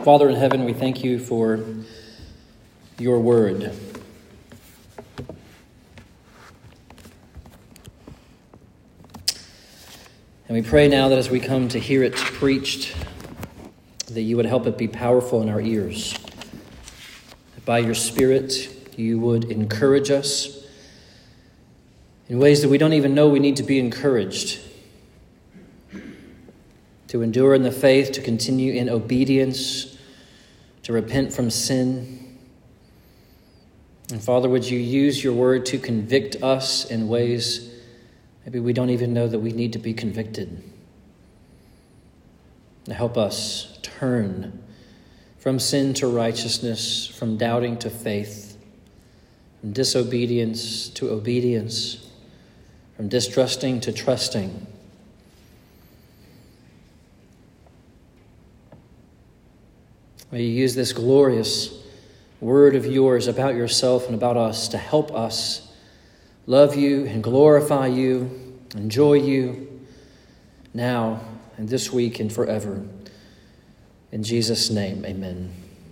Father in heaven, we thank you for your word. And we pray now that as we come to hear it preached, that you would help it be powerful in our ears. That by your Spirit, you would encourage us in ways that we don't even know we need to be encouraged. To endure in the faith, to continue in obedience, to repent from sin. And Father, would you use your word to convict us in ways maybe we don't even know that we need to be convicted. And help us turn from sin to righteousness, from doubting to faith, from disobedience to obedience, from distrusting to trusting. May you use this glorious word of yours about yourself and about us to help us love you and glorify you, enjoy you now and this week and forever. In Jesus' name, amen.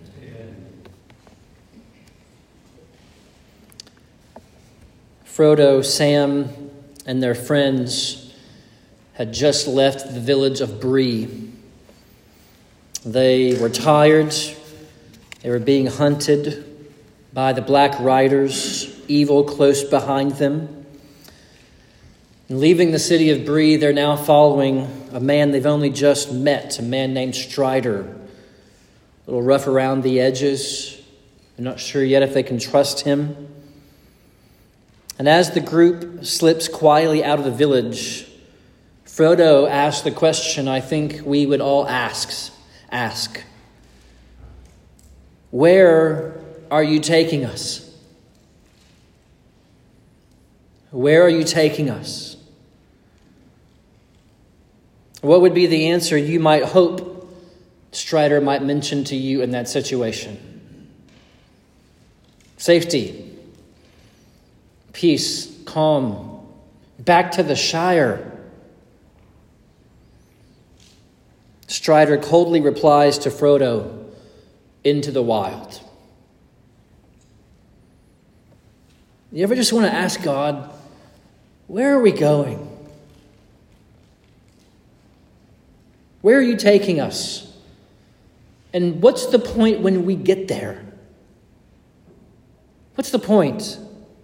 Frodo, Sam, and their friends had just left the village of Bree. They were tired. They were being hunted by the Black Riders, evil close behind them. And leaving the city of Bree, they're now following a man they've only just met, a man named Strider. A little rough around the edges. They're not sure yet if they can trust him. And as the group slips quietly out of the village, Frodo asks the question I think we would all ask. Where are you taking us? Where are you taking us? What would be the answer you might hope Strider might mention to you in that situation? Safety, peace, calm, back to the Shire. Strider coldly replies to Frodo, into the wild. You ever just want to ask God, where are we going? Where are you taking us? And what's the point when we get there? What's the point?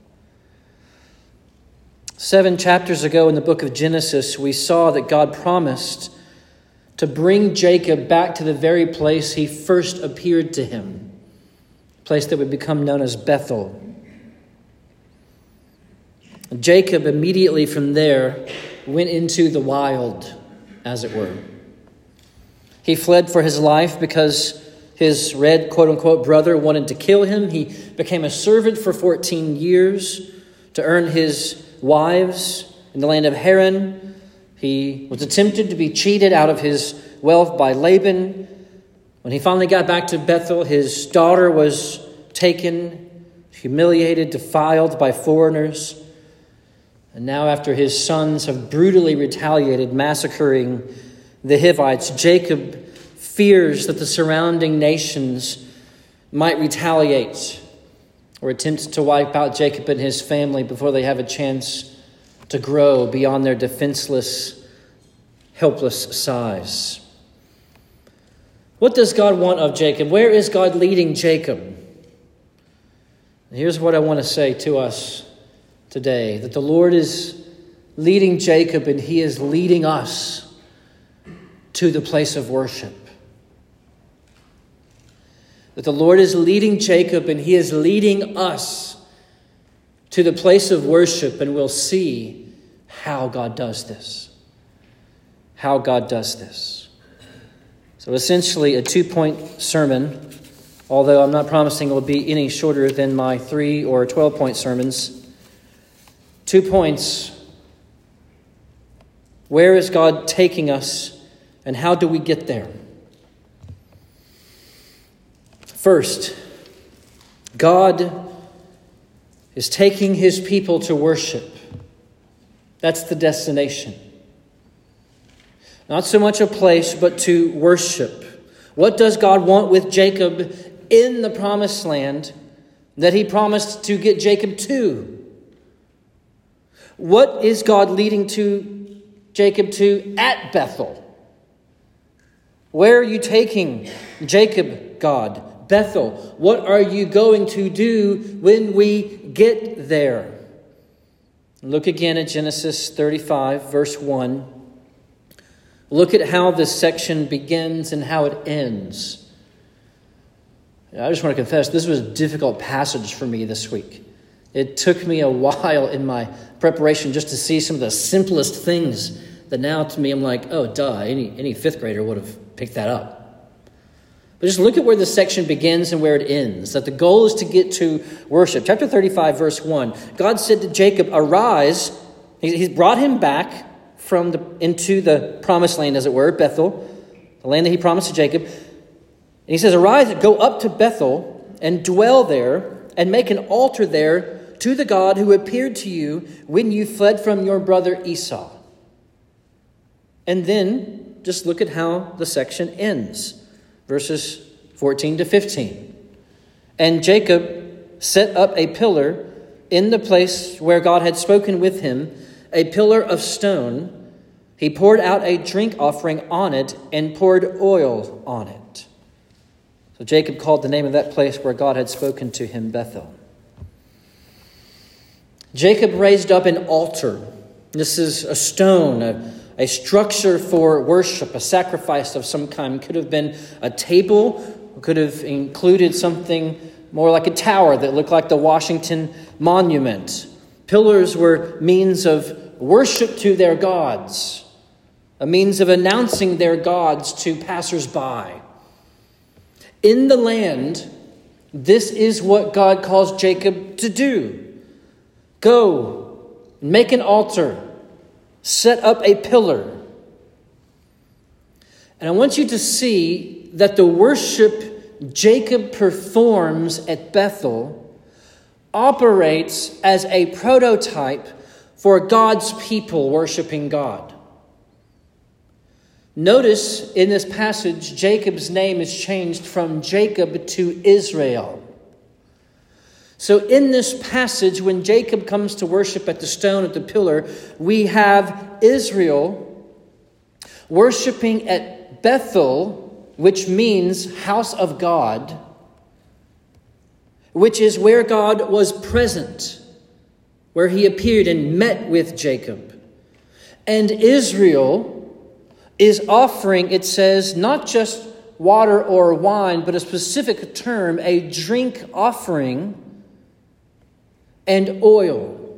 7 chapters ago in the book of Genesis, we saw that God promised to bring Jacob back to the very place he first appeared to him, a place that would become known as Bethel. Jacob immediately from there went into the wild, as it were. He fled for his life because his red, quote-unquote, brother wanted to kill him. He became a servant for 14 years to earn his wives in the land of Haran. He was attempted to be cheated out of his wealth by Laban. When he finally got back to Bethel, his daughter was taken, humiliated, defiled by foreigners. And now after his sons have brutally retaliated, massacring the Hivites, Jacob fears that the surrounding nations might retaliate or attempt to wipe out Jacob and his family before they have a chance to grow beyond their defenseless, helpless size. What does God want of Jacob? Where is God leading Jacob? And here's what I want to say to us today, that the Lord is leading Jacob and he is leading us to the place of worship. That the Lord is leading Jacob and he is leading us to the place of worship, and we'll see how God does this. How God does this. So essentially a 2-point sermon, although I'm not promising it will be any shorter than my 3 or 12-point sermons. 2 points. Where is God taking us, and how do we get there? First, God is taking his people to worship. That's the destination. Not so much a place, but to worship. What does God want with Jacob in the promised land that he promised to get Jacob to? What is God leading Jacob to at Bethel? Where are you taking Jacob, God? Bethel. What are you going to do when we get there? Look again at Genesis 35, verse 1. Look at how this section begins and how it ends. I just want to confess, this was a difficult passage for me this week. It took me a while in my preparation just to see some of the simplest things that now to me I'm like, oh, duh, any fifth grader would have picked that up. But just look at where this section begins and where it ends, that the goal is to get to worship. Chapter 35, verse 1, God said to Jacob, arise. He's brought him back into the promised land, as it were, Bethel, the land that he promised to Jacob. And he says, arise, go up to Bethel and dwell there and make an altar there to the God who appeared to you when you fled from your brother Esau. And then just look at how the section ends. Verses 14 to 15. And Jacob set up a pillar in the place where God had spoken with him, a pillar of stone. He poured out a drink offering on it and poured oil on it. So Jacob called the name of that place where God had spoken to him Bethel. Jacob raised up an altar. This is a stone, a structure for worship, a sacrifice of some kind. Could have been a table, could have included something more like a tower that looked like the Washington Monument. Pillars were means of worship to their gods, a means of announcing their gods to passersby. In the land, this is what God calls Jacob to do. Go, make an altar, set up a pillar. And I want you to see that the worship Jacob performs at Bethel operates as a prototype for God's people worshiping God. Notice in this passage, Jacob's name is changed from Jacob to Israel. So in this passage, when Jacob comes to worship at the stone at the pillar, we have Israel worshiping at Bethel, which means house of God, which is where God was present, where he appeared and met with Jacob. And Israel is offering, it says, not just water or wine, but a specific term, a drink offering and oil.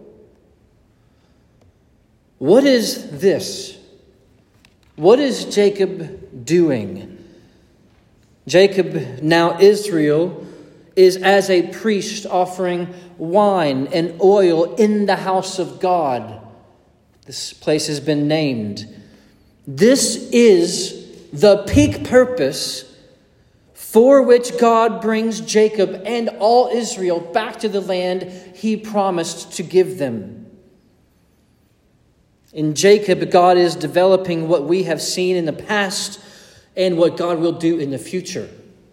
What is this? What is Jacob doing? Jacob, now Israel, is as a priest offering wine and oil in the house of God. This place has been named. This is the peak purpose for which God brings Jacob and all Israel back to the land he promised to give them. In Jacob, God is developing what we have seen in the past and what God will do in the future.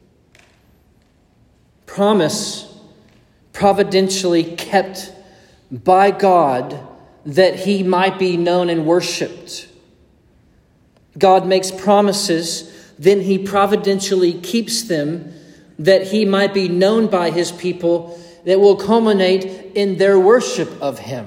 Promise providentially kept by God that he might be known and worshipped. God makes promises, then he providentially keeps them that he might be known by his people, that will culminate in their worship of him.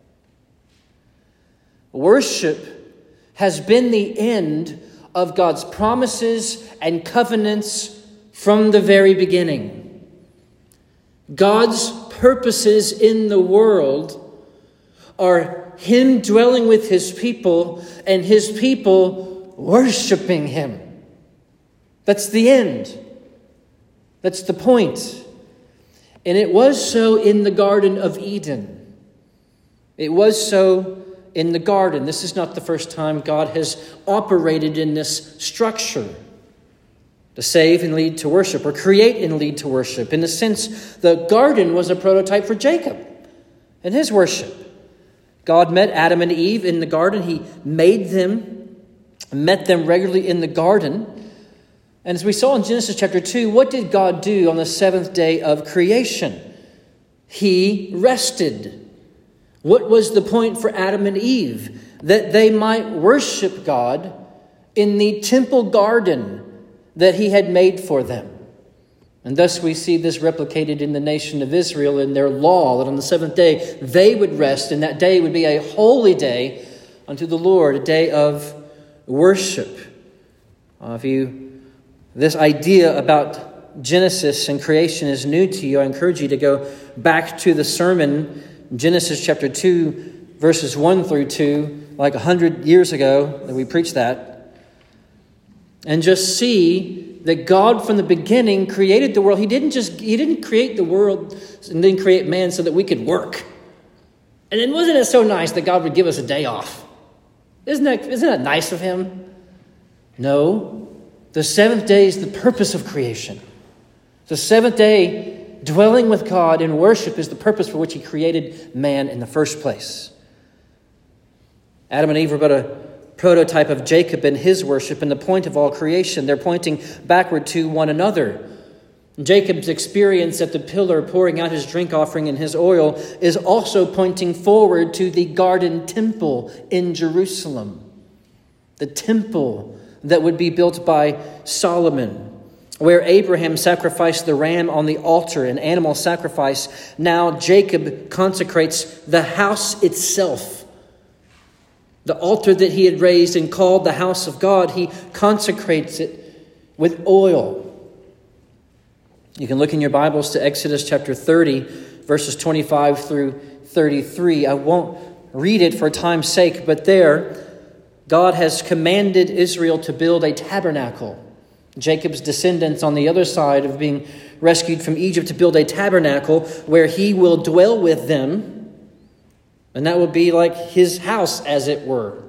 Worship has been the end of God's promises and covenants from the very beginning. God's purposes in the world are him dwelling with his people and his people worshiping him. That's the end. That's the point. And it was so in the Garden of Eden. It was so in the garden. This is not the first time God has operated in this structure to save and lead to worship, or create and lead to worship. In a sense, the garden was a prototype for Jacob and his worship. God met Adam and Eve in the garden. He made them, met them regularly in the garden. And as we saw in Genesis chapter 2, what did God do on the seventh day of creation? He rested. What was the point for Adam and Eve? That they might worship God in the temple garden that he had made for them. And thus we see this replicated in the nation of Israel in their law, that on the seventh day they would rest, and that day would be a holy day unto the Lord, a day of worship. This idea about Genesis and creation is new to you, I encourage you to go back to the sermon, Genesis chapter 2, verses 1 through 2, like 100 years ago that we preached that, and just see that God from the beginning created the world. He didn't create the world and then create man so that we could work. And then wasn't it so nice that God would give us a day off? Isn't that nice of him? No. The seventh day is the purpose of creation. The seventh day, dwelling with God in worship, is the purpose for which he created man in the first place. Adam and Eve were but a prototype of Jacob and his worship, and the point of all creation. They're pointing backward to one another. Jacob's experience at the pillar pouring out his drink offering and his oil is also pointing forward to the garden temple in Jerusalem. The temple that would be built by Solomon, where Abraham sacrificed the ram on the altar, an animal sacrifice. Now Jacob consecrates the house itself. The altar that he had raised and called the house of God, he consecrates it with oil. You can look in your Bibles to Exodus chapter 30, verses 25 through 33. I won't read it for time's sake, but there, God has commanded Israel to build a tabernacle. Jacob's descendants on the other side of being rescued from Egypt to build a tabernacle where he will dwell with them. And that will be like his house, as it were.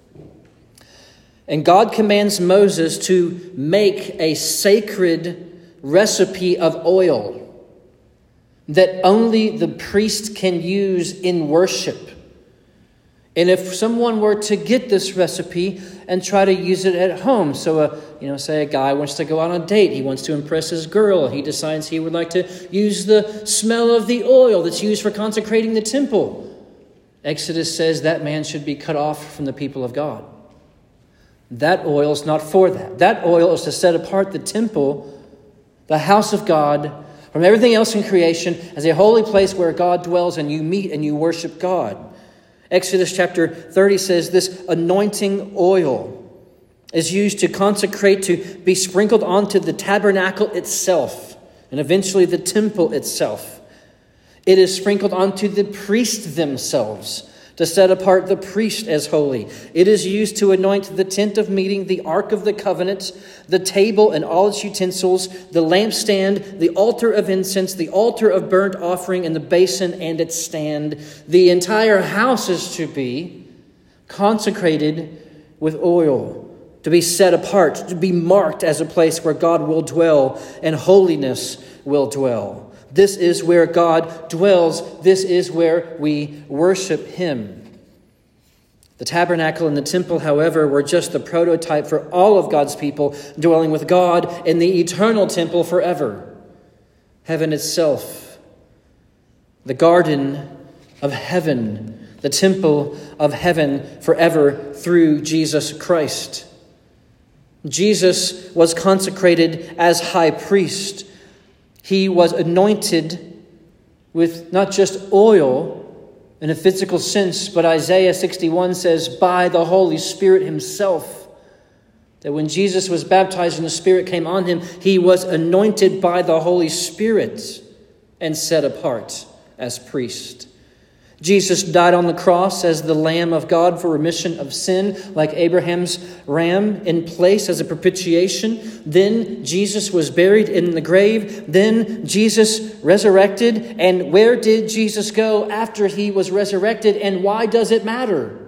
And God commands Moses to make a sacred recipe of oil that only the priest can use in worship. And if someone were to get this recipe and try to use it at home, so say a guy wants to go out on a date, he wants to impress his girl, he decides he would like to use the smell of the oil that's used for consecrating the temple. Exodus says that man should be cut off from the people of God. That oil is not for that. That oil is to set apart the temple, the house of God, from everything else in creation as a holy place where God dwells and you meet and you worship God. Exodus chapter 30 says this anointing oil is used to consecrate, to be sprinkled onto the tabernacle itself and eventually the temple itself. It is sprinkled onto the priests themselves to set apart the priest as holy. It is used to anoint the tent of meeting, the ark of the covenant, the table and all its utensils, the lampstand, the altar of incense, the altar of burnt offering, and the basin and its stand. The entire house is to be consecrated with oil, to be set apart, to be marked as a place where God will dwell and holiness will dwell. This is where God dwells. This is where we worship him. The tabernacle and the temple, however, were just the prototype for all of God's people dwelling with God in the eternal temple forever. Heaven itself, the garden of heaven, the temple of heaven forever through Jesus Christ. Jesus was consecrated as high priest. He was anointed with not just oil in a physical sense, but Isaiah 61 says, by the Holy Spirit himself. That when Jesus was baptized and the Spirit came on him, he was anointed by the Holy Spirit and set apart as priest. Jesus died on the cross as the Lamb of God for remission of sin, like Abraham's ram, in place as a propitiation. Then Jesus was buried in the grave. Then Jesus resurrected. And where did Jesus go after he was resurrected? And why does it matter?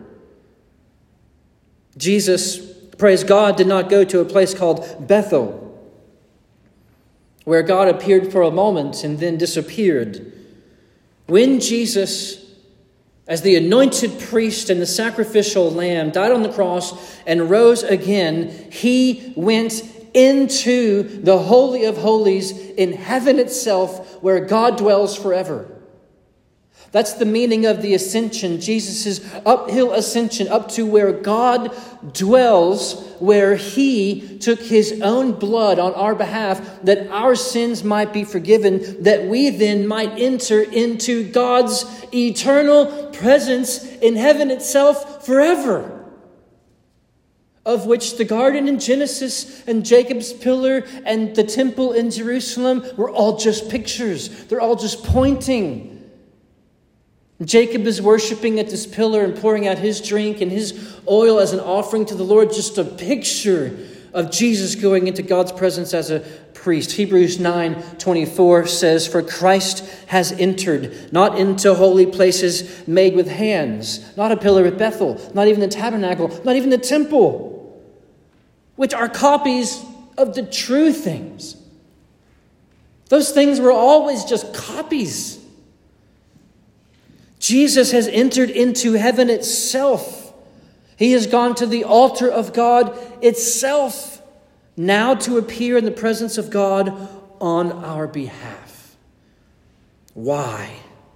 Jesus, praise God, did not go to a place called Bethel, where God appeared for a moment and then disappeared. When Jesus, as the anointed priest and the sacrificial lamb, died on the cross and rose again, he went into the Holy of Holies in heaven itself, where God dwells forever. That's the meaning of the ascension, Jesus' uphill ascension up to where God dwells, where he took his own blood on our behalf, that our sins might be forgiven, that we then might enter into God's eternal presence in heaven itself forever. Of which the garden in Genesis and Jacob's pillar and the temple in Jerusalem were all just pictures. They're all just pointing. Jacob is worshiping at this pillar and pouring out his drink and his oil as an offering to the Lord, just a picture of Jesus going into God's presence as a priest. Hebrews 9:24 says, "For Christ has entered, not into holy places made with hands, not a pillar at Bethel, not even the tabernacle, not even the temple, which are copies of the true things." Those things were always just copies. Jesus has entered into heaven itself. He has gone to the altar of God itself, now to appear in the presence of God on our behalf. Why?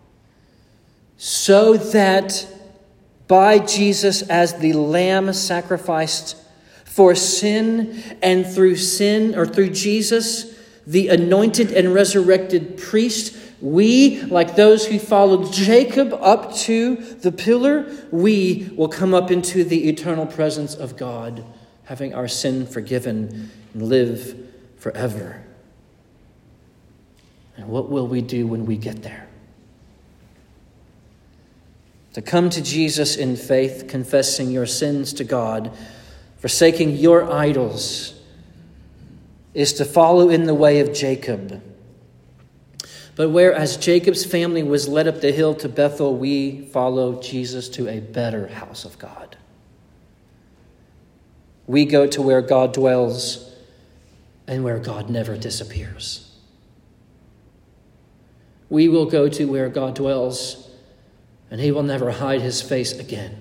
So that by Jesus as the Lamb sacrificed for sin, and through Jesus, the anointed and resurrected priest, we, like those who followed Jacob up to the pillar, we will come up into the eternal presence of God, having our sin forgiven and live forever. And what will we do when we get there? To come to Jesus in faith, confessing your sins to God, forsaking your idols, is to follow in the way of Jacob. But whereas Jacob's family was led up the hill to Bethel, we follow Jesus to a better house of God. We go to where God dwells and where God never disappears. We will go to where God dwells and he will never hide his face again.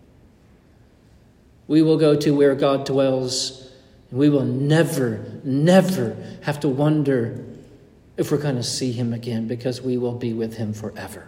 We will go to where God dwells and we will never have to wonder if we're going to see him again, because we will be with him forever.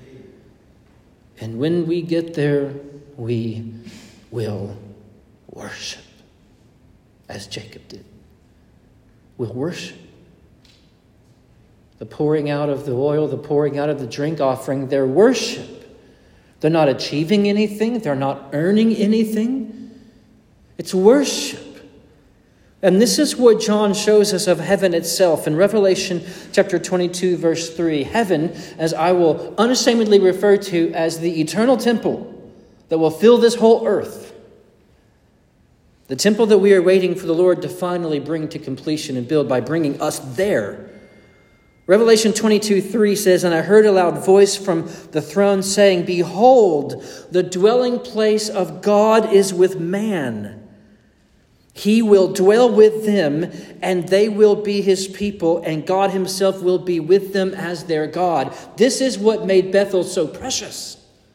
And when we get there, we will worship, as Jacob did. We'll worship. The pouring out of the oil, the pouring out of the drink offering, they're worship. They're not achieving anything. They're not earning anything. It's worship. And this is what John shows us of heaven itself. In Revelation chapter 22, verse 3, heaven, as I will unashamedly refer to as the eternal temple that will fill this whole earth. The temple that we are waiting for the Lord to finally bring to completion and build by bringing us there. Revelation 22:3 says, "And I heard a loud voice from the throne saying, 'Behold, the dwelling place of God is with man. He will dwell with them, and they will be his people, and God himself will be with them as their God.'" This is what made Bethel so precious.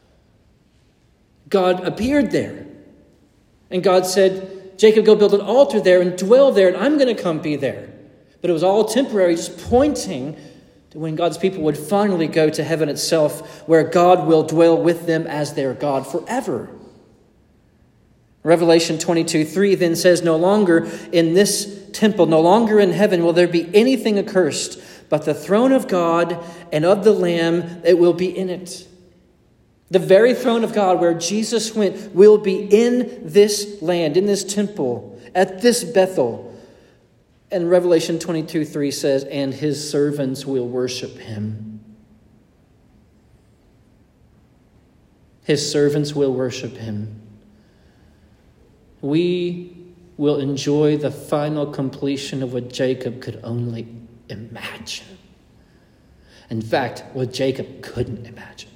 God appeared there. And God said, "Jacob, go build an altar there and dwell there, and I'm going to come be there." But it was all temporary, just pointing to when God's people would finally go to heaven itself, where God will dwell with them as their God forever. Revelation 22:3 then says, "No longer in this temple, no longer in heaven will there be anything accursed, but the throne of God and of the Lamb, it will be in it." The very throne of God where Jesus went will be in this land, in this temple, at this Bethel. And Revelation 22:3 says, "And his servants will worship him." His servants will worship him. We will enjoy the final completion of what Jacob could only imagine. In fact, what Jacob couldn't imagine.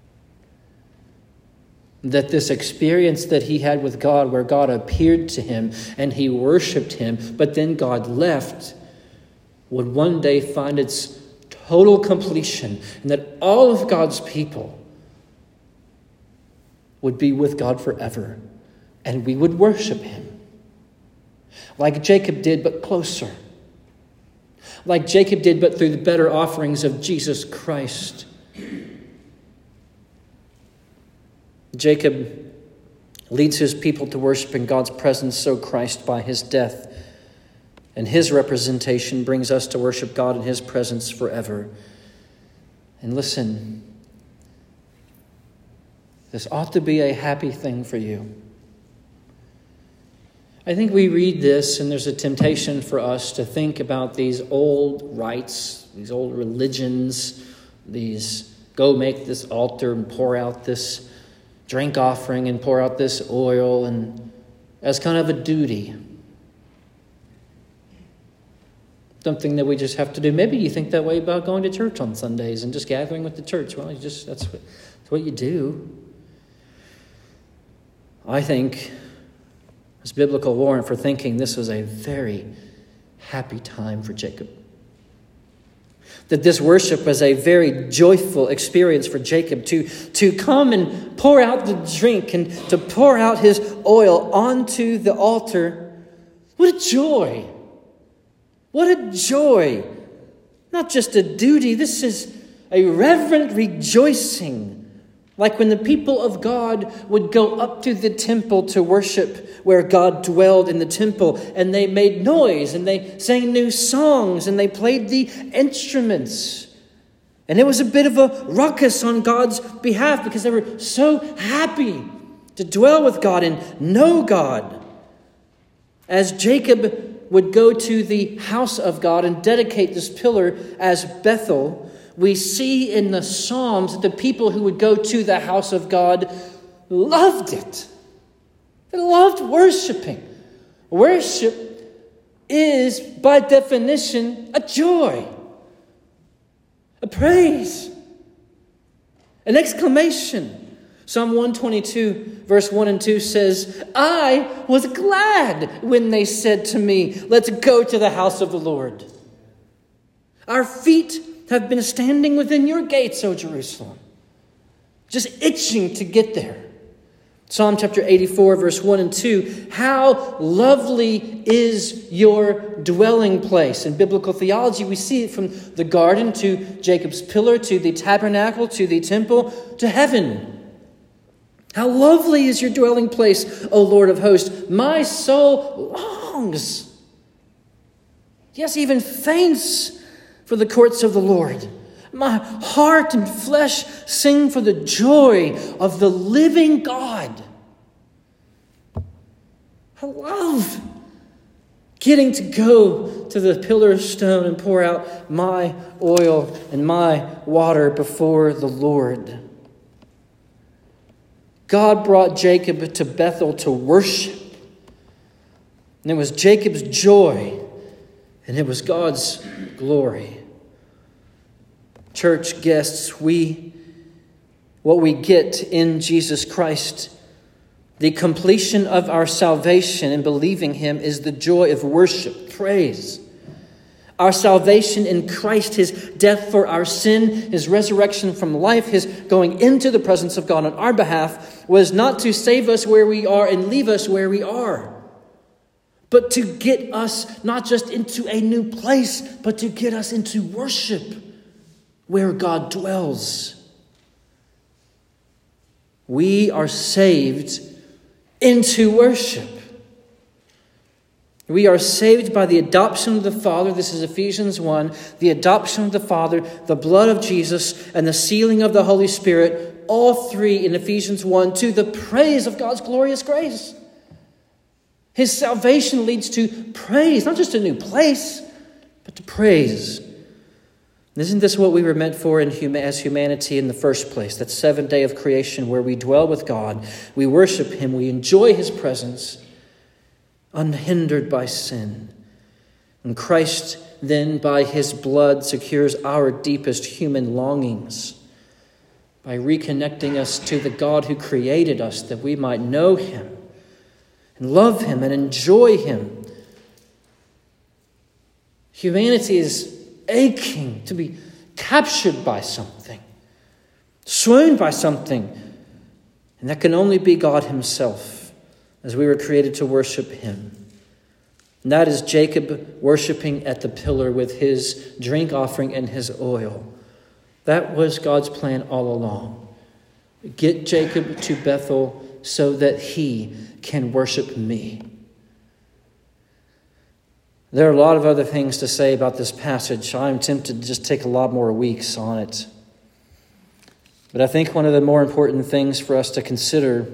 That this experience that he had with God, where God appeared to him and he worshiped him, but then God left, would one day find its total completion, and that all of God's people would be with God forever. And we would worship him. Like Jacob did, but closer. Like Jacob did, but through the better offerings of Jesus Christ. Jacob leads his people to worship in God's presence, so Christ, by his death and his representation, brings us to worship God in his presence forever. And listen, this ought to be a happy thing for you. I think we read this and there's a temptation for us to think about these old rites, these old religions, these go make this altar and pour out this drink offering and pour out this oil, and as kind of a duty. Something that we just have to do. Maybe you think that way about going to church on Sundays and just gathering with the church. Well, that's what you do. I think there's biblical warrant for thinking this was a very happy time for Jacob. That this worship was a very joyful experience for Jacob to come and pour out the drink and to pour out his oil onto the altar. What a joy! What a joy! Not just a duty, this is a reverent rejoicing. Like when the people of God would go up to the temple to worship where God dwelled in the temple, and they made noise and they sang new songs and they played the instruments. And it was a bit of a ruckus on God's behalf because they were so happy to dwell with God and know God. As Jacob would go to the house of God and dedicate this pillar as Bethel, we see in the Psalms that the people who would go to the house of God loved it. They loved worshiping. Worship is, by definition, a joy, a praise, an exclamation. Psalm 122, verse 1 and 2 says, I was glad when they said to me, let's go to the house of the Lord. Our feet have been standing within your gates, O Jerusalem, just itching to get there. Psalm chapter 84, verse 1 and 2, how lovely is your dwelling place. In biblical theology, we see it from the garden to Jacob's pillar, to the tabernacle, to the temple, to heaven. How lovely is your dwelling place, O Lord of hosts. My soul longs, yes, even faints for the courts of the Lord. My heart and flesh sing for the joy of the living God. I love getting to go to the pillar of stone and pour out my oil and my water before the Lord. God brought Jacob to Bethel to worship. And it was Jacob's joy, and it was God's glory. Church guests, what we get in Jesus Christ, the completion of our salvation in believing him, is the joy of worship, praise. Our salvation in Christ, his death for our sin, his resurrection from life, his going into the presence of God on our behalf, was not to save us where we are and leave us where we are, but to get us not just into a new place, but to get us into worship where God dwells. We are saved into worship. We are saved by the adoption of the Father. This is Ephesians 1. The adoption of the Father, the blood of Jesus, and the sealing of the Holy Spirit. All three in Ephesians 1 to the praise of God's glorious grace. His salvation leads to praise. Not just a new place, but to praise. Isn't this what we were meant for as humanity in the first place? That seventh day of creation where we dwell with God. We worship him. We enjoy his presence unhindered by sin. And Christ then by his blood secures our deepest human longings by reconnecting us to the God who created us that we might know him and love him and enjoy him. Humanity is aching to be captured by something, swooned by something. And that can only be God himself, as we were created to worship him. And that is Jacob worshiping at the pillar with his drink offering and his oil. That was God's plan all along. Get Jacob to Bethel so that he can worship me. There are a lot of other things to say about this passage. I'm tempted to just take a lot more weeks on it. But I think one of the more important things for us to consider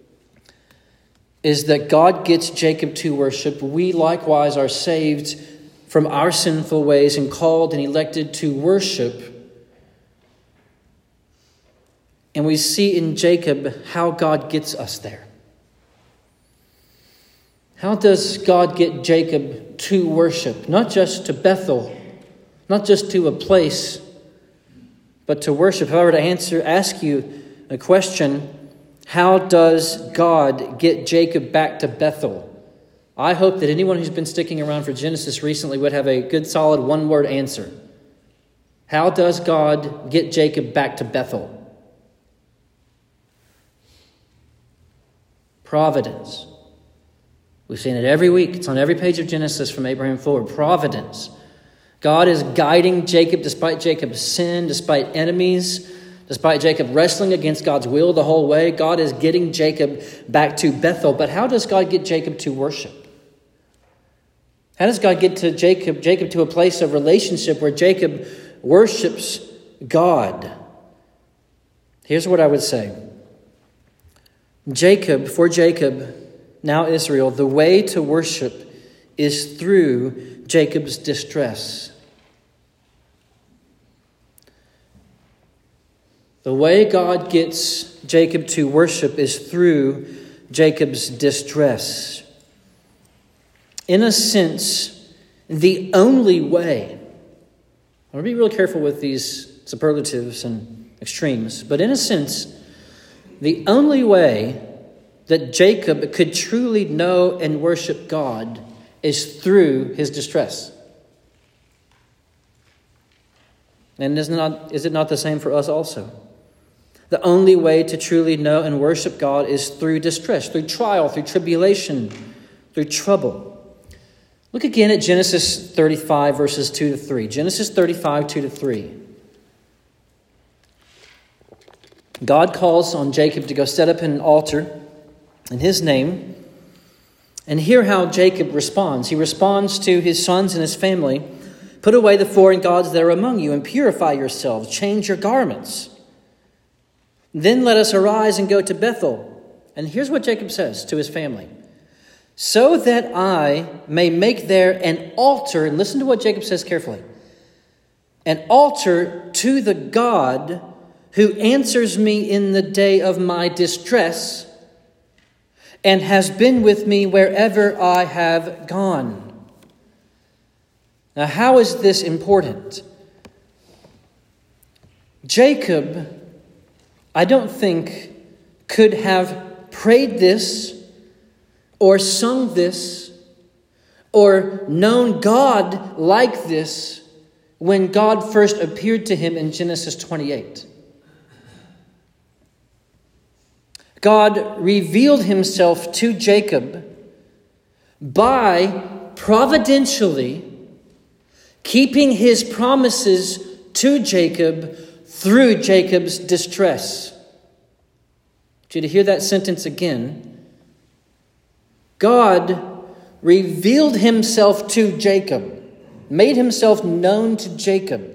is that God gets Jacob to worship. We likewise are saved from our sinful ways and called and elected to worship. And we see in Jacob how God gets us there. How does God get Jacob to worship? Not just to Bethel, not just to a place, but to worship. If I were to ask you a question, how does God get Jacob back to Bethel? I hope that anyone who's been sticking around for Genesis recently would have a good, solid, one-word answer. How does God get Jacob back to Bethel? Providence. We've seen it every week. It's on every page of Genesis from Abraham forward. Providence. God is guiding Jacob despite Jacob's sin, despite enemies, despite Jacob wrestling against God's will the whole way. God is getting Jacob back to Bethel. But how does God get Jacob to worship? How does God get to Jacob to a place of relationship where Jacob worships God? Here's what I would say. For Jacob, now Israel, the way to worship is through Jacob's distress. The way God gets Jacob to worship is through Jacob's distress. In a sense, the only way, I want to be real careful with these superlatives and extremes, but in a sense, the only way that Jacob could truly know and worship God is through his distress. And is it not the same for us also? The only way to truly know and worship God is through distress, through trial, through tribulation, through trouble. Look again at Genesis 35, verses 2 to 3. Genesis 35, 2 to 3. God calls on Jacob to go set up an altar in his name. And hear how Jacob responds. He responds to his sons and his family. Put away the foreign gods that are among you and purify yourselves. Change your garments. Then let us arise and go to Bethel. And here's what Jacob says to his family. So that I may make there an altar. And listen to what Jacob says carefully. An altar to the God who answers me in the day of my distress and has been with me wherever I have gone. Now, how is this important? Jacob, I don't think, could have prayed this or sung this or known God like this when God first appeared to him in Genesis 28. God revealed himself to Jacob by providentially keeping his promises to Jacob through Jacob's distress. I want you to hear that sentence again. God revealed himself to Jacob, made himself known to Jacob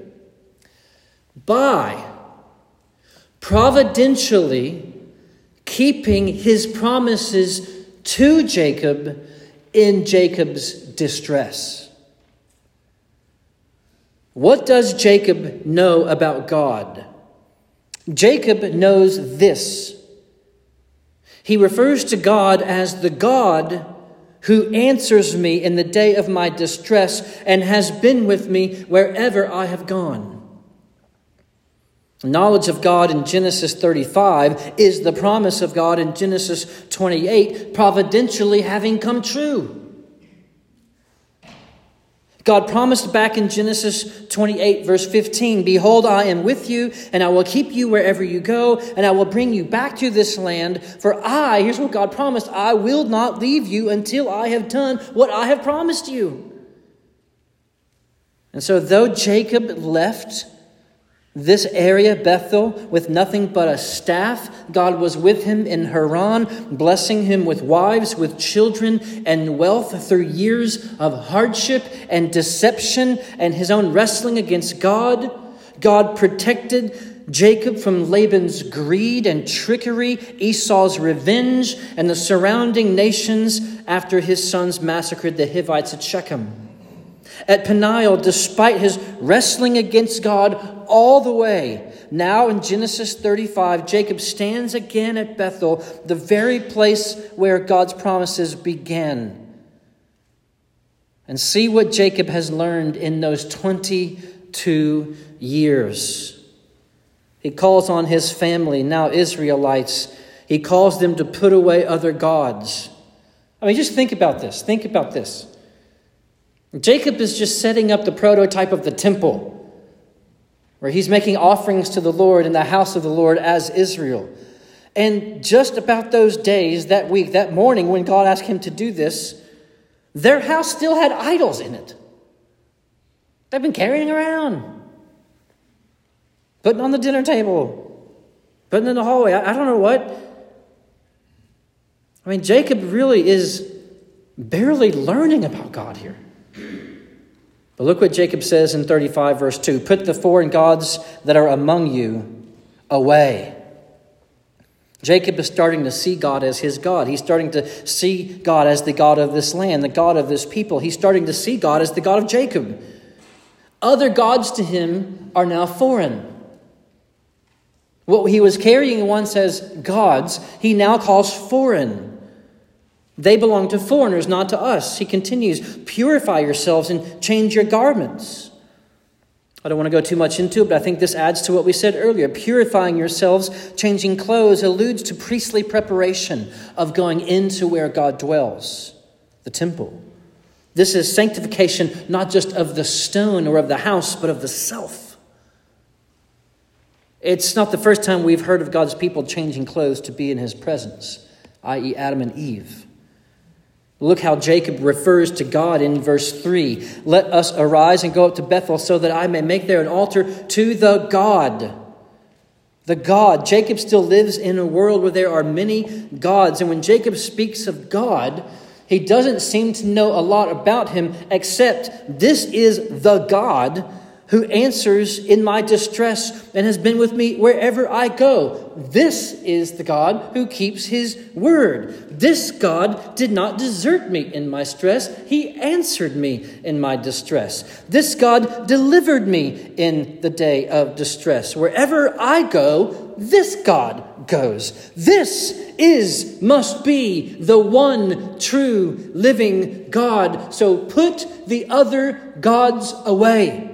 by providentially keeping his promises to Jacob in Jacob's distress. What does Jacob know about God? Jacob knows this. He refers to God as the God who answers me in the day of my distress and has been with me wherever I have gone. Knowledge of God in Genesis 35 is the promise of God in Genesis 28 providentially having come true. God promised back in Genesis 28, verse 15, "Behold, I am with you, and I will keep you wherever you go, and I will bring you back to this land. For I," here's what God promised, "I will not leave you until I have done what I have promised you." And so though Jacob left this area, Bethel, with nothing but a staff, God was with him in Haran, blessing him with wives, with children, and wealth through years of hardship and deception and his own wrestling against God. God protected Jacob from Laban's greed and trickery, Esau's revenge, and the surrounding nations after his sons massacred the Hivites at Shechem. At Peniel, despite his wrestling against God all the way, now in Genesis 35, Jacob stands again at Bethel, the very place where God's promises began. And see what Jacob has learned in those 22 years. He calls on his family, now Israelites. He calls them to put away other gods. I mean, just think about this. Think about this. Jacob is just setting up the prototype of the temple, where he's making offerings to the Lord in the house of the Lord as Israel. And just about those days, that week, that morning, when God asked him to do this, their house still had idols in it. They've been carrying around, putting on the dinner table, putting in the hallway. I don't know what. I mean, Jacob really is barely learning about God here. But look what Jacob says in 35 verse 2. "Put the foreign gods that are among you away." Jacob is starting to see God as his God. He's starting to see God as the God of this land, the God of this people. He's starting to see God as the God of Jacob. Other gods to him are now foreign. What he was carrying once as gods, he now calls foreign. They belong to foreigners, not to us. He continues, "Purify yourselves and change your garments." I don't want to go too much into it, but I think this adds to what we said earlier. Purifying yourselves, changing clothes, alludes to priestly preparation of going into where God dwells, the temple. This is sanctification, not just of the stone or of the house, but of the self. It's not the first time we've heard of God's people changing clothes to be in his presence, i.e. Adam and Eve. Look how Jacob refers to God in verse 3. "Let us arise and go up to Bethel so that I may make there an altar to the God." The God. Jacob still lives in a world where there are many gods. And when Jacob speaks of God, he doesn't seem to know a lot about him, except this is the God who answers in my distress and has been with me wherever I go. This is the God who keeps his word. This God did not desert me in my stress. He answered me in my distress. This God delivered me in the day of distress. Wherever I go, this God goes. This must be the one true living God. So put the other gods away.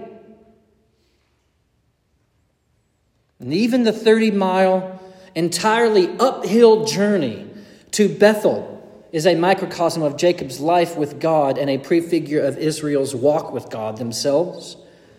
And even the 30-mile, entirely uphill journey to Bethel is a microcosm of Jacob's life with God and a prefigure of Israel's walk with God themselves.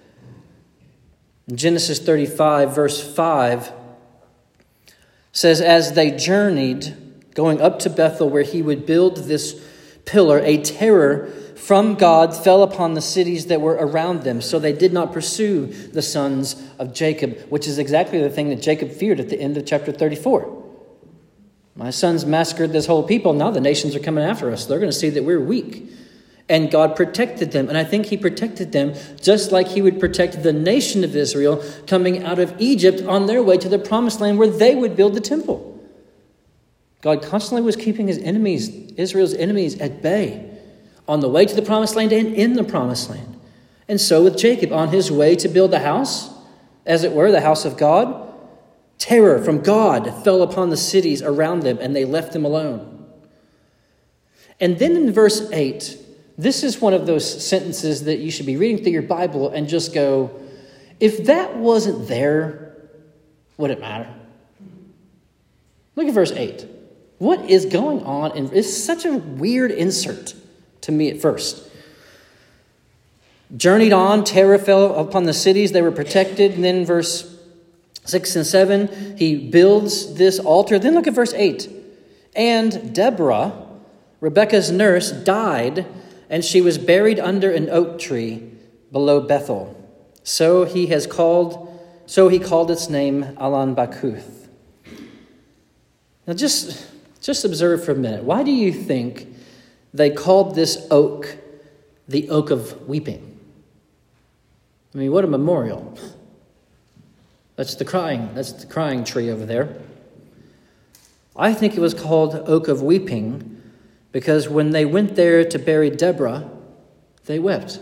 In Genesis 35, verse 5, says, "As they journeyed, going up to Bethel, where he would build this pillar, a terror from God fell upon the cities that were around them, so they did not pursue the sons of Jacob," which is exactly the thing that Jacob feared at the end of chapter 34. My sons massacred this whole people. Now the nations are coming after us. They're going to see that we're weak. And God protected them. And I think he protected them just like he would protect the nation of Israel coming out of Egypt on their way to the promised land where they would build the temple. God constantly was keeping his enemies, Israel's enemies, at bay on the way to the promised land and in the promised land. And so with Jacob, on his way to build the house, as it were, the house of God, terror from God fell upon the cities around them, and they left them alone. And then in verse 8, this is one of those sentences that you should be reading through your Bible and just go, if that wasn't there, would it matter? Look at verse 8. What is going on? And it's such a weird insert to me at first. journeyed on. Terror fell upon the cities. They were protected. And then verse 6 and 7, he builds this altar. Then look at verse 8. And Deborah, Rebekah's nurse, died, and she was buried under an oak tree below Bethel. So he called its name Allon Bacuth. Now just observe for a minute. Why do you think they called this oak the Oak of Weeping? I mean, what a memorial. That's the crying tree over there. I think it was called Oak of Weeping because when they went there to bury Deborah, they wept.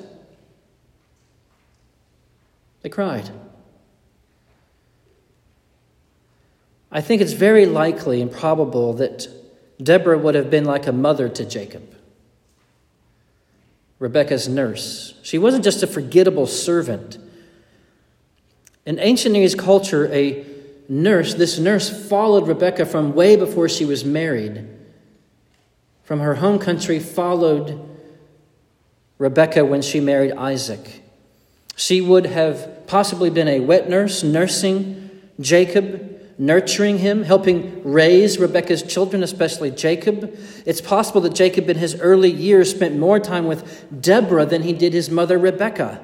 They cried. I think it's very likely and probable that Deborah would have been like a mother to Jacob, Rebekah's nurse. She wasn't just a forgettable servant. In ancient Near East culture, this nurse followed Rebekah from way before she was married. From her home country, followed Rebekah when she married Isaac. She would have possibly been a wet nurse, nursing Jacob, nurturing him, helping raise Rebekah's children, especially Jacob. It's possible that Jacob in his early years spent more time with Deborah than he did his mother Rebekah.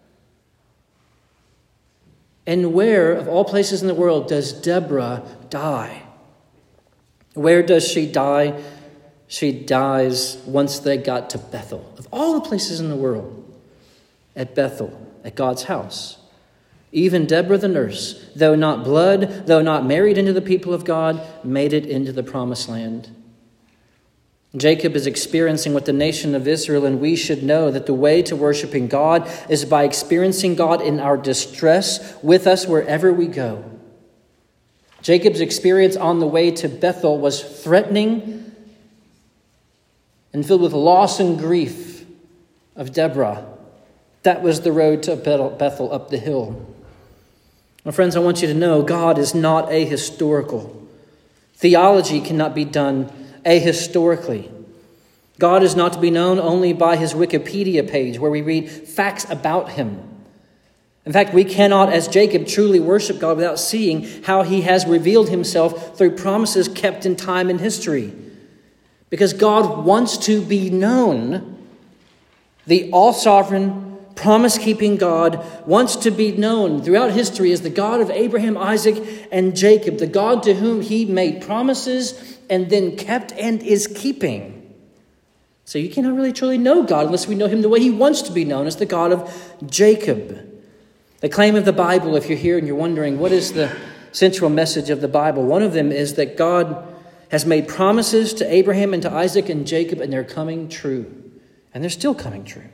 And where, of all places in the world, does Deborah die? Where does she die? She dies once they got to Bethel. Of all the places in the world, at Bethel, at God's house. Even Deborah the nurse, though not blood, though not married into the people of God, made it into the promised land. Jacob is experiencing what the nation of Israel, and we should know that the way to worshiping God is by experiencing God in our distress with us wherever we go. Jacob's experience on the way to Bethel was threatening and filled with loss and grief of Deborah. That was the road to Bethel up the hill. My friends, I want you to know God is not ahistorical. Theology cannot be done ahistorically. God is not to be known only by his Wikipedia page where we read facts about him. In fact, we cannot, as Jacob, truly worship God without seeing how he has revealed himself through promises kept in time and history. Because God wants to be known. The all-sovereign, promise-keeping God wants to be known throughout history as the God of Abraham, Isaac, and Jacob, the God to whom he made promises and then kept and is keeping. So you cannot really truly know God unless we know him the way he wants to be known, as the God of Jacob. The claim of the Bible, if you're here and you're wondering, what is the central message of the Bible? One of them is that God has made promises to Abraham and to Isaac and Jacob, and they're coming true. And they're still coming true.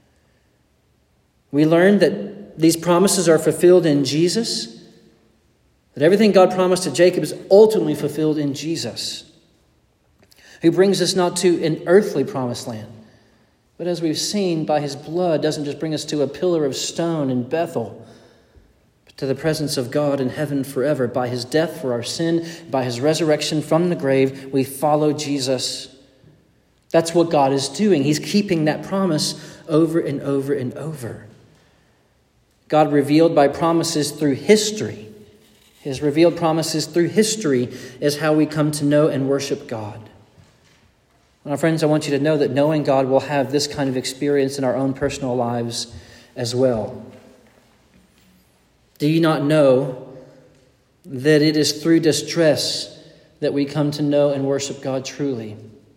We learned that these promises are fulfilled in Jesus, that everything God promised to Jacob is ultimately fulfilled in Jesus, who brings us not to an earthly promised land, but as we've seen by his blood, doesn't just bring us to a pillar of stone in Bethel, but to the presence of God in heaven forever. By his death for our sin, by his resurrection from the grave, we follow Jesus. That's what God is doing. He's keeping that promise over and over and over. God revealed by promises through history. His revealed promises through history is how we come to know and worship God. Now, friends, I want you to know that knowing God will have this kind of experience in our own personal lives as well. Do you not know that it is through distress that we come to know and worship God truly?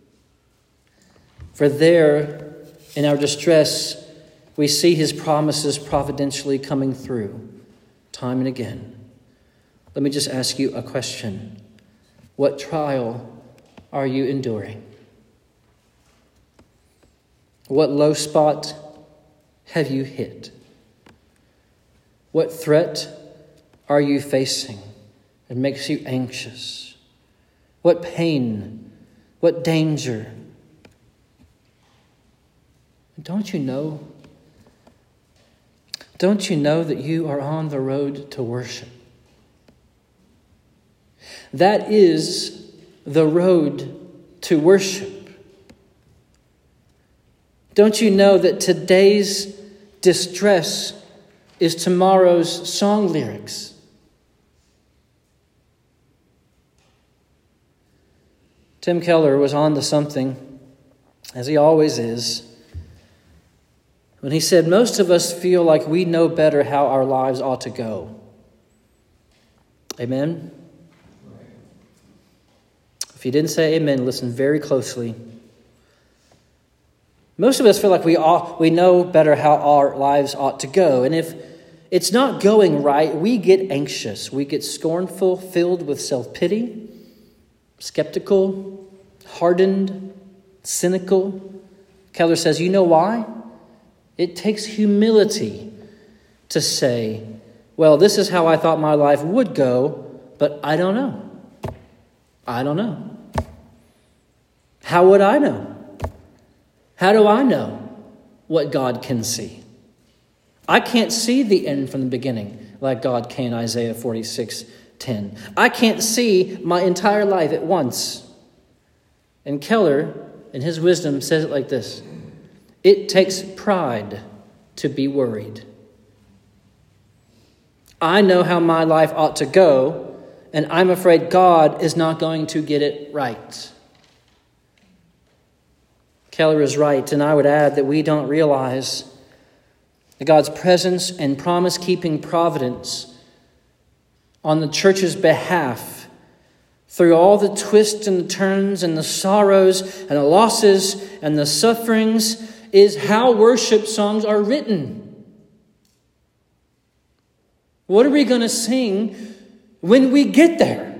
For there, in our distress, we see his promises providentially coming through time and again. Let me just ask you a question. What trial are you enduring? What low spot have you hit? What threat are you facing that makes you anxious? What pain? What danger? Don't you know? Don't you know that you are on the road to worship? That is the road to worship. Don't you know that today's distress is tomorrow's song lyrics. Tim Keller was on to something, as he always is, when he said, most of us feel like we know better how our lives ought to go. Amen? If you didn't say amen, listen very closely. Most of us feel like we know better how our lives ought to go. And if it's not going right, we get anxious. We get scornful, filled with self-pity, skeptical, hardened, cynical. Keller says, you know why? It takes humility to say, well, this is how I thought my life would go, but I don't know. I don't know. How would I know? How do I know what God can see? I can't see the end from the beginning like God can, Isaiah 46:10. I can't see my entire life at once. And Keller, in his wisdom, says it like this. It takes pride to be worried. I know how my life ought to go, and I'm afraid God is not going to get it right. Keller is right, and I would add that we don't realize that God's presence and promise-keeping providence on the church's behalf through all the twists and the turns and the sorrows and the losses and the sufferings is how worship songs are written. What are we going to sing when we get there?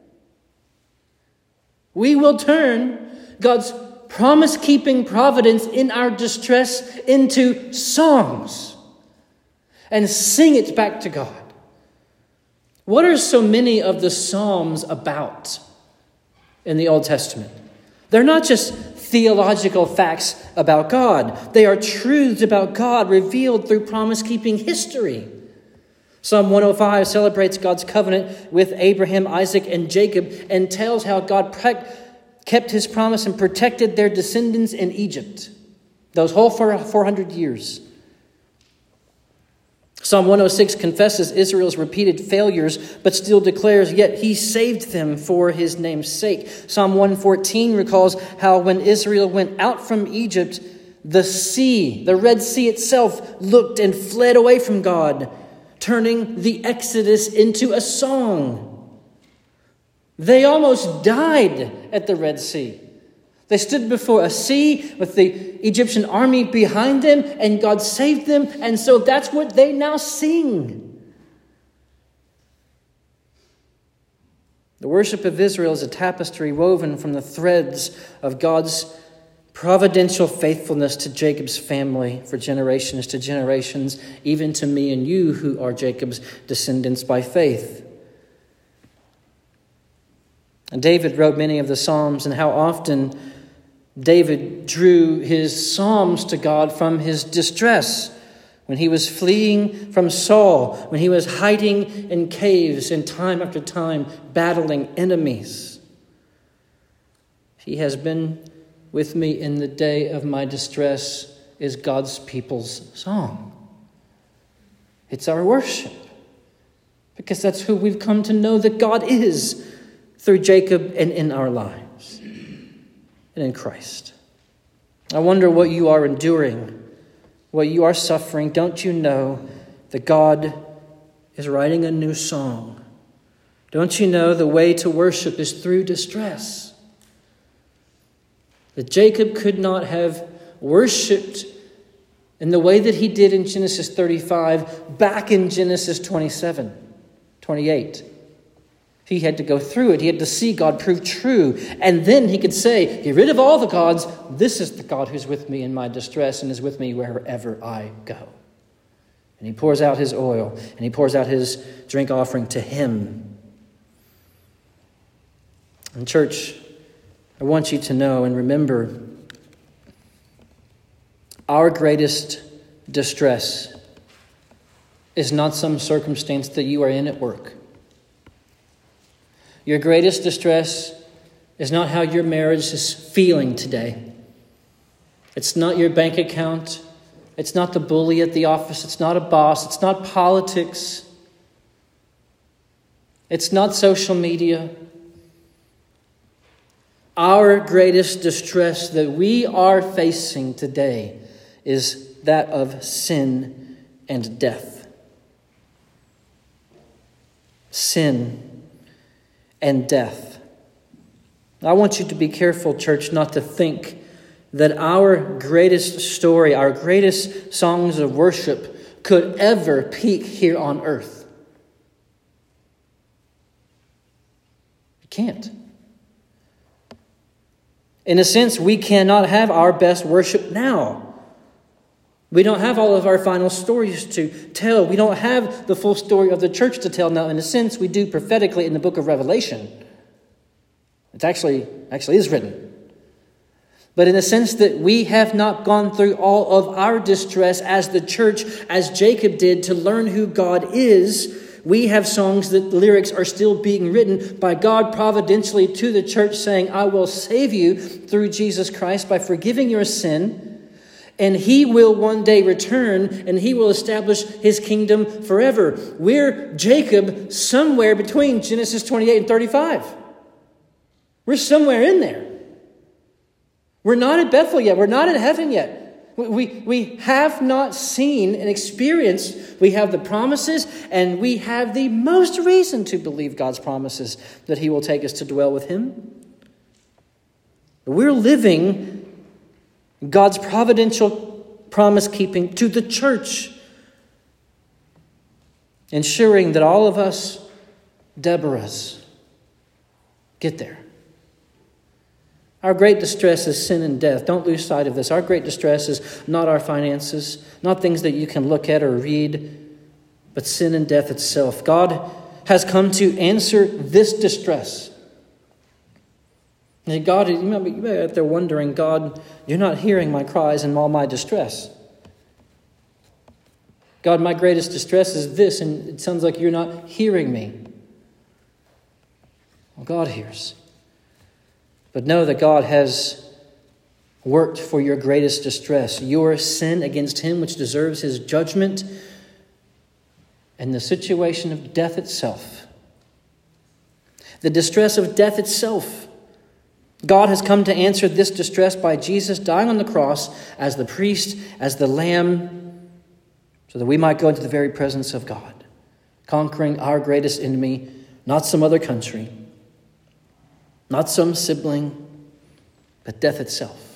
We will turn God's promise-keeping providence in our distress into songs and sing it back to God. What are so many of the Psalms about in the Old Testament? They're not just theological facts about God. They are truths about God revealed through promise-keeping history. Psalm 105 celebrates God's covenant with Abraham, Isaac, and Jacob and tells how God kept his promise and protected their descendants in Egypt. Those whole 400 years. Psalm 106 confesses Israel's repeated failures, but still declares, yet he saved them for his name's sake. Psalm 114 recalls how when Israel went out from Egypt, the sea, the Red Sea itself, looked and fled away from God, turning the Exodus into a song. They almost died at the Red Sea. They stood before a sea with the Egyptian army behind them, and God saved them, and so that's what they now sing. The worship of Israel is a tapestry woven from the threads of God's providential faithfulness to Jacob's family for generations to generations, even to me and you who are Jacob's descendants by faith. And David wrote many of the Psalms, and how often David drew his psalms to God from his distress, when he was fleeing from Saul, when he was hiding in caves and time after time battling enemies. He has been with me in the day of my distress is God's people's song. It's our worship, because that's who we've come to know that God is through Jacob and in our lives and in Christ. I wonder what you are enduring, what you are suffering. Don't you know that God is writing a new song? Don't you know the way to worship is through distress? That Jacob could not have worshipped in the way that he did in Genesis 35 back in Genesis 28. He had to go through it. He had to see God prove true. And then he could say, get rid of all the gods. This is the God who's with me in my distress and is with me wherever I go. And he pours out his oil and he pours out his drink offering to him. And church, I want you to know and remember, our greatest distress is not some circumstance that you are in at work. Your greatest distress is not how your marriage is feeling today. It's not your bank account. It's not the bully at the office. It's not a boss. It's not politics. It's not social media. Our greatest distress that we are facing today is that of sin and death. Sin and death. I want you to be careful, church, not to think that our greatest story, our greatest songs of worship could ever peak here on earth. It can't. In a sense, we cannot have our best worship now. We don't have all of our final stories to tell. We don't have the full story of the church to tell now. In a sense, we do prophetically in the book of Revelation. It actually is written. But in the sense that we have not gone through all of our distress as the church, as Jacob did, to learn who God is, we have songs that the lyrics are still being written by God providentially to the church saying, I will save you through Jesus Christ by forgiving your sin, and he will one day return and he will establish his kingdom forever. We're Jacob somewhere between Genesis 28 and 35. We're somewhere in there. We're not at Bethel yet. We're not in heaven yet. We have not seen and experienced. We have the promises, and we have the most reason to believe God's promises that he will take us to dwell with him. We're living God's providential promise-keeping to the church, ensuring that all of us Deborahs get there. Our great distress is sin and death. Don't lose sight of this. Our great distress is not our finances, not things that you can look at or read, but sin and death itself. God has come to answer this distress. And God, you might be out there wondering, God, you're not hearing my cries and all my distress. God, my greatest distress is this, and it sounds like you're not hearing me. Well, God hears. But know that God has worked for your greatest distress, your sin against him, which deserves his judgment, and the situation of death itself. The distress of death itself. God has come to answer this distress by Jesus dying on the cross as the priest, as the lamb, so that we might go into the very presence of God, conquering our greatest enemy, not some other country, not some sibling, but death itself.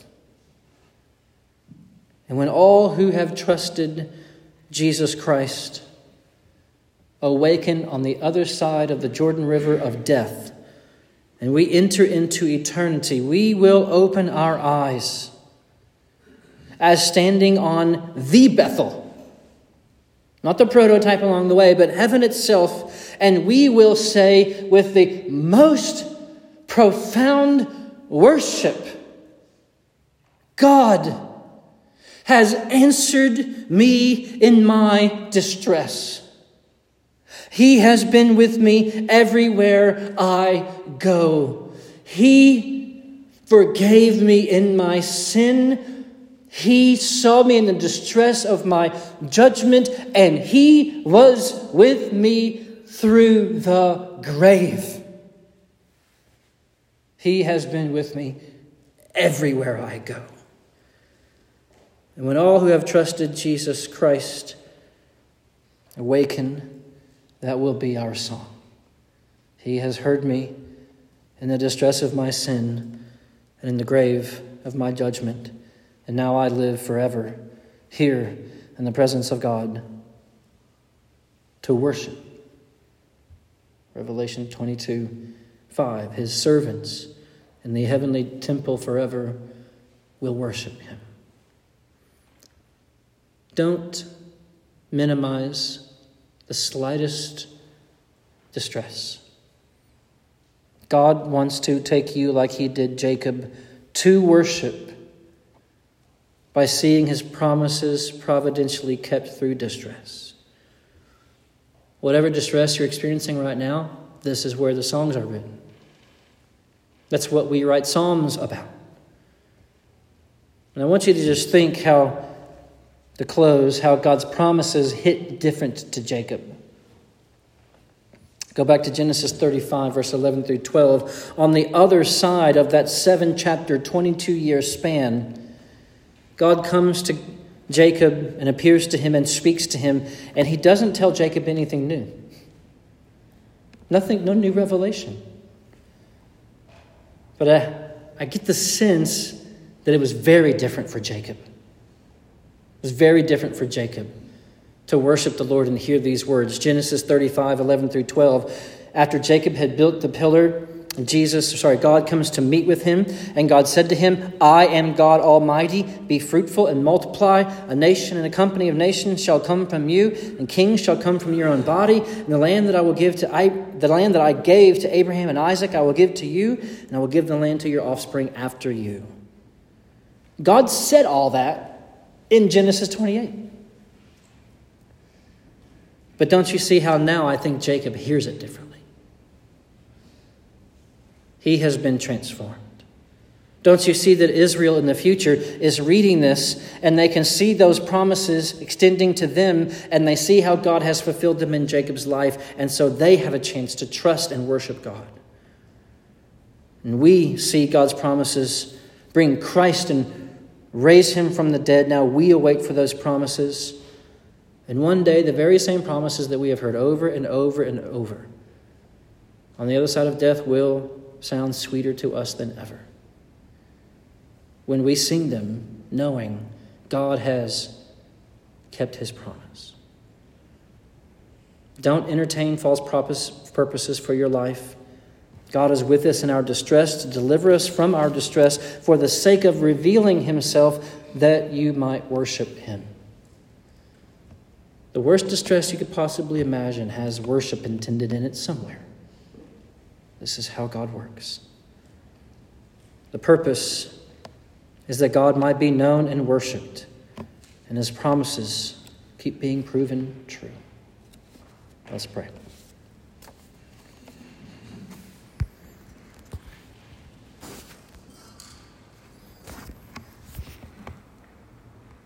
And when all who have trusted Jesus Christ awaken on the other side of the Jordan River of death, and we enter into eternity, we will open our eyes as standing on the Bethel, not the prototype along the way, but heaven itself, and we will say with the most profound worship, God has answered me in my distress. He has been with me everywhere I go. He forgave me in my sin. He saw me in the distress of my judgment, and he was with me through the grave. He has been with me everywhere I go. And when all who have trusted Jesus Christ awaken, that will be our song. He has heard me in the distress of my sin and in the grave of my judgment. And now I live forever here in the presence of God to worship. Revelation 22:5. His servants in the heavenly temple forever will worship him. Don't minimize the slightest distress. God wants to take you, like he did Jacob, to worship by seeing his promises providentially kept through distress. Whatever distress you're experiencing right now, this is where the songs are written. That's what we write psalms about. And I want you to just think how To close, how God's promises hit different to Jacob. Go back to Genesis 35, verse 11 through 12. On the other side of that 7-chapter, 22-year span, God comes to Jacob and appears to him and speaks to him, and he doesn't tell Jacob anything new. Nothing, no new revelation. But I get the sense that it was very different for Jacob. It was very different for Jacob to worship the Lord and hear these words. Genesis 35, 11 through 12. After Jacob had built the pillar, God comes to meet with him, and God said to him, I am God Almighty. Be fruitful and multiply. A nation and a company of nations shall come from you, and kings shall come from your own body. And the land that I gave to Abraham and Isaac, I will give to you, and I will give the land to your offspring after you. God said all that in Genesis 28. But don't you see how now I think Jacob hears it differently? He has been transformed. Don't you see that Israel in the future is reading this, and they can see those promises extending to them, and they see how God has fulfilled them in Jacob's life, and so they have a chance to trust and worship God. And we see God's promises bring Christ and raise him from the dead. Now we await for those promises. And one day, the very same promises that we have heard over and over and over on the other side of death will sound sweeter to us than ever when we sing them knowing God has kept his promise. Don't entertain false purposes for your life. God is with us in our distress to deliver us from our distress for the sake of revealing himself that you might worship him. The worst distress you could possibly imagine has worship intended in it somewhere. This is how God works. The purpose is that God might be known and worshiped, and his promises keep being proven true. Let's pray.